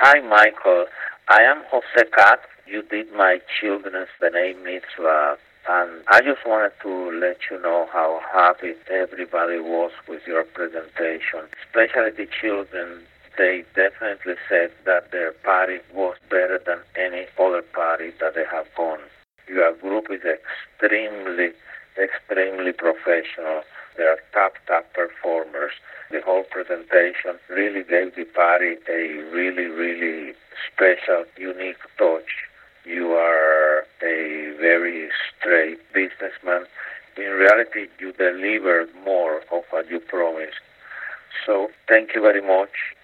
Hi, Michael. I am Jose Cat. You did my children's B'nai Mitzvah, and I just wanted to let you know how happy everybody was with your presentation, especially the children. They definitely said that their party was better than any other party that they have gone. Your group is extremely professional. They are top performers. The whole presentation really gave the party a really special, unique touch. You are a very straight businessman. In reality, you delivered more of what you promised. So thank you very much.